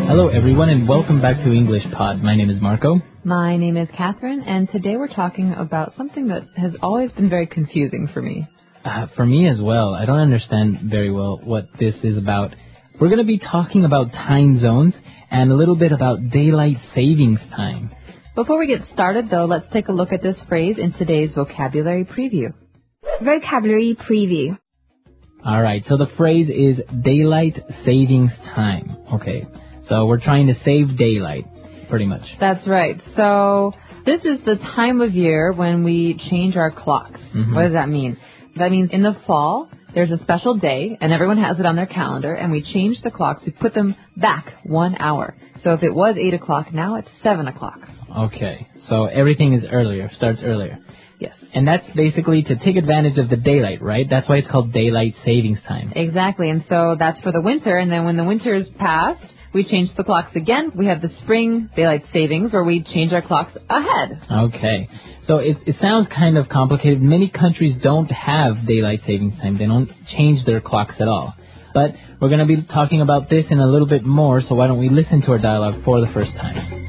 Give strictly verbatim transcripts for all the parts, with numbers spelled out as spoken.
Hello everyone and welcome back to English Pod. My name is Marco. My name is Catherine, and today we're talking about something that has always been very confusing for me. Uh, for me as well. I don't understand very well what this is about. We're going to be talking about time zones and a little bit about daylight savings time. Before we get started, though, let's take a look at this phrase in today's vocabulary preview. Vocabulary preview. All right, so the phrase is daylight savings time. Okay, so we're trying to save daylight, pretty much. That's right. So this is the time of year when we change our clocks. Mm-hmm. What does that mean? That means in the fall, there's a special day, and everyone has it on their calendar, and we change the clocks. We put them back one hour. So if it was eight o'clock, now it's seven o'clock. Okay, so everything is earlier, starts earlier. Yes. And that's basically to take advantage of the daylight, right? That's why it's called daylight savings time. Exactly, and so that's for the winter, and then when the winter is past, we change the clocks again. We have the spring daylight savings, where we change our clocks ahead. Okay, so it, it sounds kind of complicated. Many countries don't have daylight savings time. They don't change their clocks at all. But we're going to be talking about this in a little bit more, so why don't we listen to our dialogue for the first time.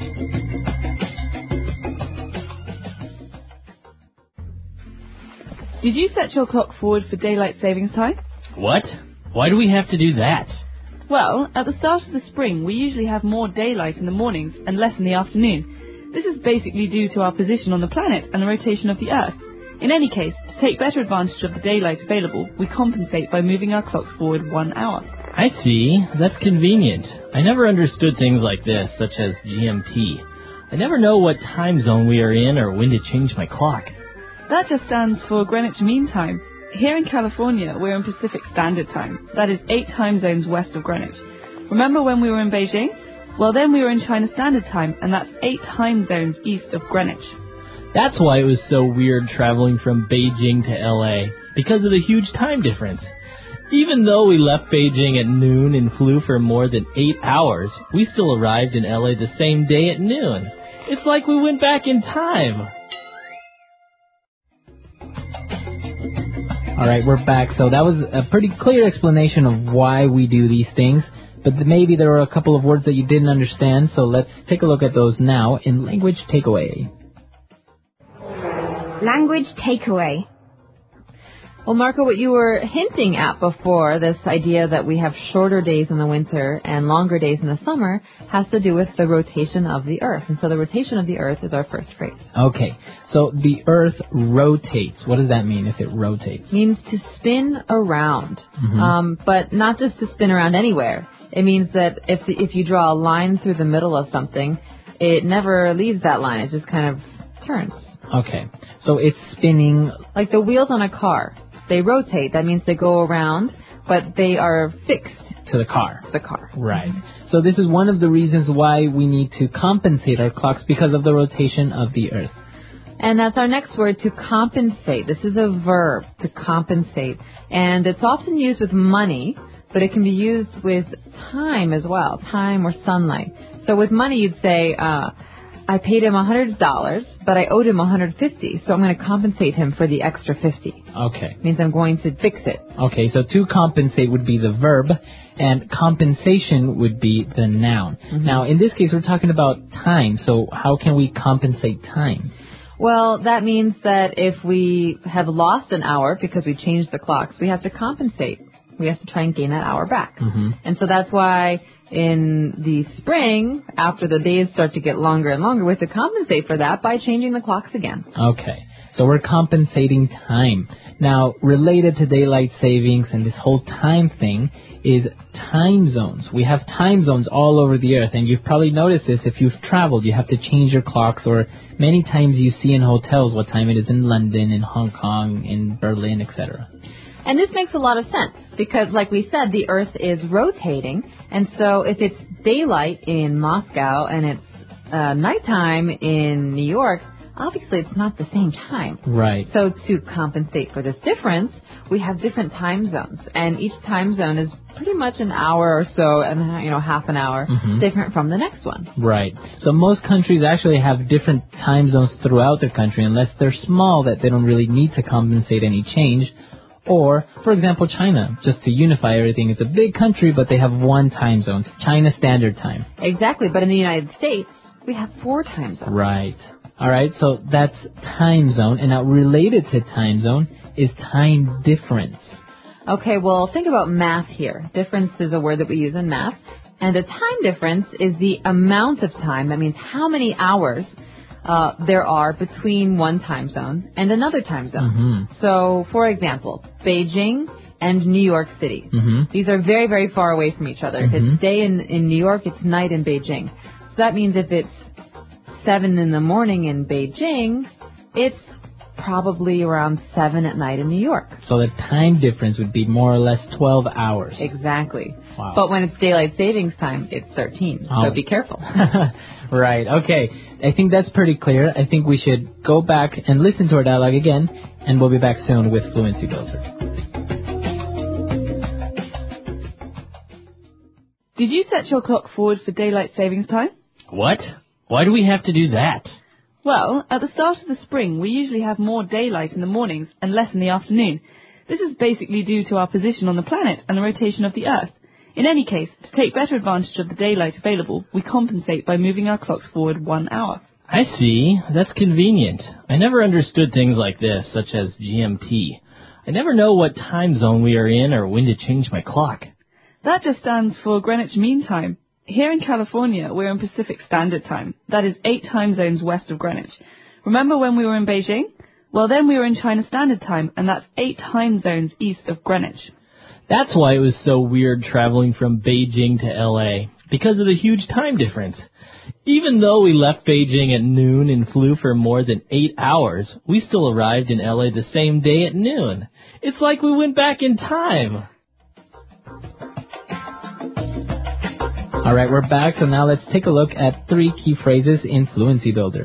Did you set your clock forward for daylight savings time? What? Why do we have to do that? Well, at the start of the spring, we usually have more daylight in the mornings and less in the afternoon. This is basically due to our position on the planet and the rotation of the Earth. In any case, to take better advantage of the daylight available, we compensate by moving our clocks forward one hour. I see. That's convenient. I never understood things like this, such as G M T. I never know what time zone we are in or when to change my clock. That just stands for Greenwich Mean Time. Here in California, we're in Pacific Standard Time. That is eight time zones west of Greenwich. Remember when we were in Beijing? Well, then we were in China Standard Time, and that's eight time zones east of Greenwich. That's why it was so weird traveling from Beijing to L A, because of the huge time difference. Even though we left Beijing at noon and flew for more than eight hours, we still arrived in L A the same day at noon. It's like we went back in time. All right, we're back. So that was a pretty clear explanation of why we do these things, but maybe there were a couple of words that you didn't understand, so let's take a look at those now in Language Takeaway. Language takeaway. Well, Marco, what you were hinting at before, this idea that we have shorter days in the winter and longer days in the summer, has to do with the rotation of the Earth. And so the rotation of the Earth is our first phrase. Okay, so the Earth rotates. What does that mean if it rotates? It means to spin around, Mm-hmm. um, but not just to spin around anywhere. It means that if the, if you draw a line through the middle of something, it never leaves that line. It just kind of turns. Okay, so it's spinning. Like the wheels on a car. They rotate. That means they go around, but they are fixed to the car. to the car. Right. So this is one of the reasons why we need to compensate our clocks, because of the rotation of the Earth. And that's our next word, to compensate. This is a verb, to compensate. And it's often used with money, but it can be used with time as well, time or sunlight. So with money, you'd say, uh, I paid him one hundred dollars, but I owed him one hundred fifty dollars, so I'm going to compensate him for the extra fifty dollars. Okay. It means I'm going to fix it. Okay, so to compensate would be the verb, and compensation would be the noun. Mm-hmm. Now, in this case, we're talking about time, so how can we compensate time? Well, that means that if we have lost an hour because we changed the clocks, we have to compensate. We have to try and gain that hour back. Mm-hmm. And so that's why in the spring, after the days start to get longer and longer, we have to compensate for that by changing the clocks again. Okay, so we're compensating time. Now, related to daylight savings and this whole time thing is time zones. We have time zones all over the Earth, and you've probably noticed this if you've traveled. You have to change your clocks, or many times you see in hotels what time it is in London, in Hong Kong, in Berlin, et cetera. And this makes a lot of sense because, like we said, the Earth is rotating. And so if it's daylight in Moscow and it's uh, nighttime in New York, obviously it's not the same time. Right. So to compensate for this difference, we have different time zones. And each time zone is pretty much an hour or so, and you know, half an hour, mm-hmm. different from the next one. Right. So most countries actually have different time zones throughout their country, unless they're small that they don't really need to compensate any change. Or, for example, China, just to unify everything. It's a big country, but they have one time zone, China Standard Time. Exactly, but in the United States, we have four time zones. Right. All right, so that's time zone. And now related to time zone is time difference. Okay, well, think about math here. Difference is a word that we use in math. And the time difference is the amount of time, that means how many hours uh, there are between one time zone and another time zone. Mm-hmm. So, for example, Beijing and New York City. Mm-hmm. These are very, very far away from each other. If Mm-hmm. it's day in, in New York, it's night in Beijing. So that means if it's seven in the morning in Beijing, it's probably around seven at night in New York. So the time difference would be more or less twelve hours. Exactly. Wow. But when it's daylight savings time, it's thirteen. Oh. So be careful. Right, okay. I think that's pretty clear. I think we should go back and listen to our dialogue again, and we'll be back soon with Fluency Builder. Did you set your clock forward for daylight savings time? What? Why do we have to do that? Well, at the start of the spring, we usually have more daylight in the mornings and less in the afternoon. This is basically due to our position on the planet and the rotation of the Earth. In any case, to take better advantage of the daylight available, we compensate by moving our clocks forward one hour. I see. That's convenient. I never understood things like this, such as G M T. I never know what time zone we are in or when to change my clock. That just stands for Greenwich Mean Time. Here in California, we're in Pacific Standard Time. That is eight time zones west of Greenwich. Remember when we were in Beijing? Well, then we were in China Standard Time, and that's eight time zones east of Greenwich. That's why it was so weird traveling from Beijing to L A, because of the huge time difference. Even though we left Beijing at noon and flew for more than eight hours, we still arrived in L A the same day at noon. It's like we went back in time. All right, we're back, so now let's take a look at three key phrases in Fluency Builder.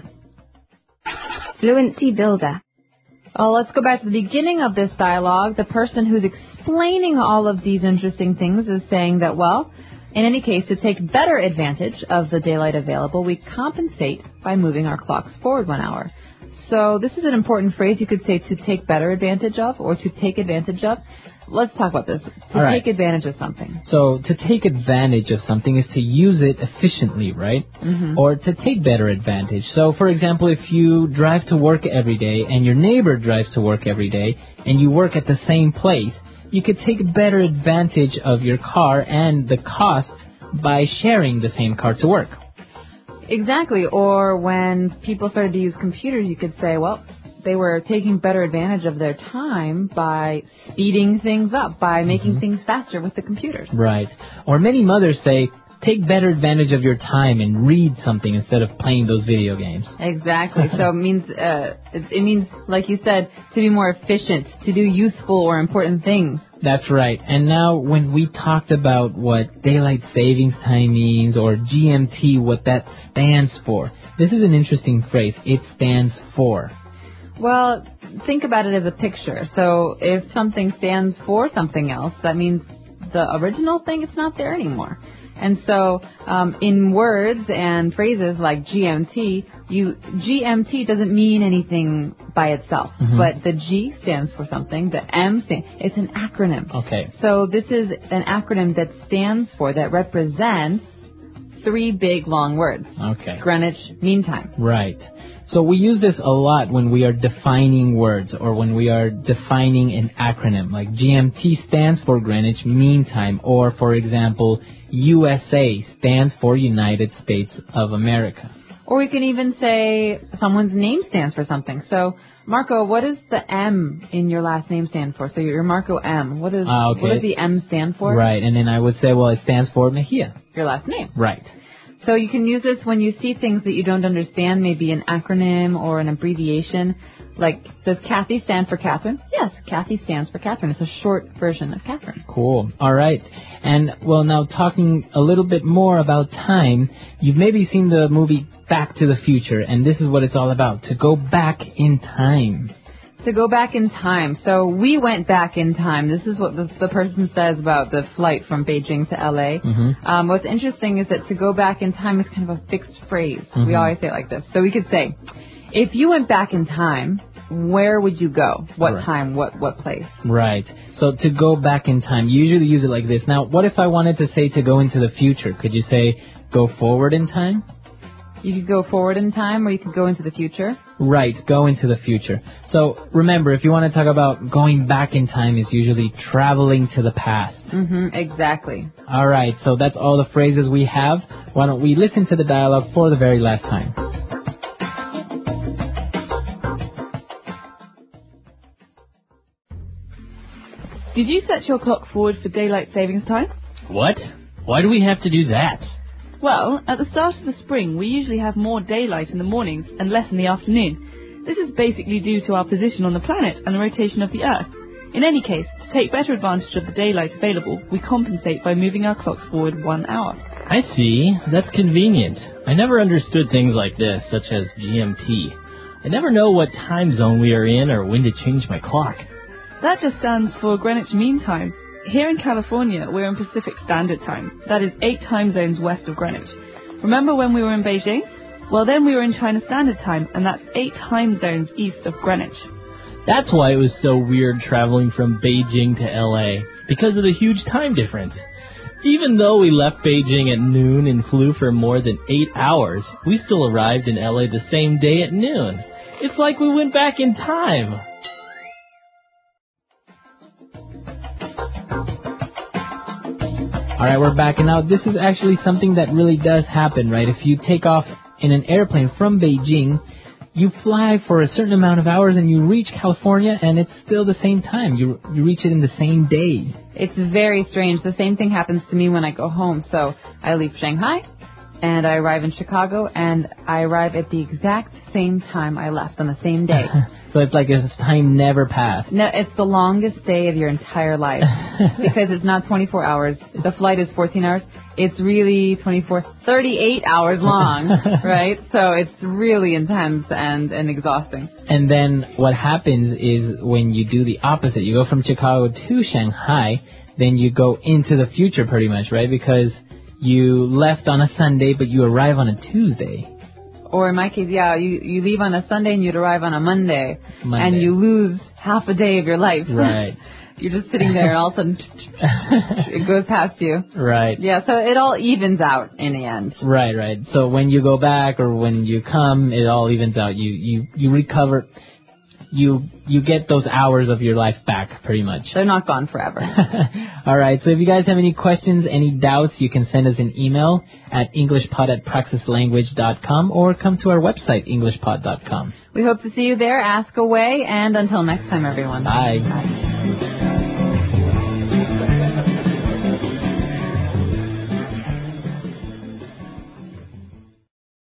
Fluency Builder. Oh, let's go back to the beginning of this dialogue. The person who's explaining all of these interesting things is saying that, well, in any case, to take better advantage of the daylight available, we compensate by moving our clocks forward one hour. So this is an important phrase. You could say to take better advantage of or to take advantage of. Let's talk about this. To All right. take advantage of something. So to take advantage of something is to use it efficiently, right? Mm-hmm. Or to take better advantage. So, for example, if you drive to work every day and your neighbor drives to work every day and you work at the same place, you could take better advantage of your car and the cost by sharing the same car to work. Exactly. Or when people started to use computers, you could say, well, they were taking better advantage of their time by speeding things up, by making Mm-hmm. things faster with the computers. Right. Or many mothers say, take better advantage of your time and read something instead of playing those video games. Exactly. So it means, uh, it, it means, like you said, to be more efficient, to do useful or important things. That's right. And now when we talked about what daylight savings time means or G M T, what that stands for, this is an interesting phrase. It stands for. Well, think about it as a picture. So if something stands for something else, that means the original thing is not there anymore. And so um, in words and phrases like G M T, you G M T doesn't mean anything by itself. Mm-hmm. But the G stands for something. The M stands. It's an acronym. Okay. So this is an acronym that stands for, that represents three big long words. Okay. Greenwich Mean Time. Right. So we use this a lot when we are defining words or when we are defining an acronym. Like G M T stands for Greenwich Mean Time, or, for example, U S A stands for United States of America. Or we can even say someone's name stands for something. So, Marco, what does the M in your last name stand for? So you're Marco M. What, is, Ah, okay. what does the M stand for? Right. And then I would say, well, it stands for Mejia. Your last name. Right. So you can use this when you see things that you don't understand, maybe an acronym or an abbreviation. Like, does Kathy stand for Catherine? Yes, Kathy stands for Catherine. It's a short version of Catherine. Cool. All right. And, well, now talking a little bit more about time, you've maybe seen the movie Back to the Future, and this is what it's all about, to go back in time. To go back in time. So we went back in time. This is what the, the person says about the flight from Beijing to L A. Mm-hmm. Um, what's interesting is that to go back in time is kind of a fixed phrase. Mm-hmm. We always say it like this. So we could say, if you went back in time, where would you go? What Right. time? What what place? Right. So to go back in time, you usually use it like this. Now, what if I wanted to say to go into the future? Could you say go forward in time? You could go forward in time, or you could go into the future. Right, go into the future. So remember, if you want to talk about going back in time, it's usually traveling to the past. Mm-hmm, exactly. All right, so that's all the phrases we have. Why don't we listen to the dialogue for the very last time? Did you set your clock forward for daylight savings time? What? Why do we have to do that? Well, at the start of the spring, we usually have more daylight in the mornings and less in the afternoon. This is basically due to our position on the planet and the rotation of the Earth. In any case, to take better advantage of the daylight available, we compensate by moving our clocks forward one hour. I see. That's convenient. I never understood things like this, such as G M T. I never know what time zone we are in or when to change my clock. That just stands for Greenwich Mean Time. Here in California, we're in Pacific Standard Time. That is eight time zones west of Greenwich. Remember when we were in Beijing? Well, then we were in China Standard Time, and that's eight time zones east of Greenwich. That's why it was so weird traveling from Beijing to L A, because of the huge time difference. Even though we left Beijing at noon and flew for more than eight hours, we still arrived in L A the same day at noon. It's like we went back in time. All right, we're back, and now this is actually something that really does happen, right? If you take off in an airplane from Beijing, you fly for a certain amount of hours and you reach California, and it's still the same time. You you reach it in the same day. It's very strange. The same thing happens to me when I go home. So I leave Shanghai, and I arrive in Chicago, and I arrive at the exact same time I left on the same day. So it's like this time never passed. No, it's the longest day of your entire life because it's not twenty-four hours. The flight is fourteen hours. It's really twenty-four, thirty-eight hours long, right? So it's really intense and, and exhausting. And then what happens is when you do the opposite, you go from Chicago to Shanghai, then you go into the future pretty much, right? Because you left on a Sunday, but you arrive on a Tuesday. Or in my case, yeah, you, you leave on a Sunday and you'd arrive on a Monday, Monday. and you lose half a day of your life. Right. You're just sitting there and all of a sudden it goes past you. Right. Yeah, so it all evens out in the end. Right, right. So when you go back or when you come, it all evens out. You you, you recover. You you get those hours of your life back, pretty much. They're not gone forever. All right, so if you guys have any questions, any doubts, you can send us an email at englishpod at praxislanguage dot com or come to our website, englishpod dot com. We hope to see you there. Ask away, and until next time, everyone. Bye. Bye.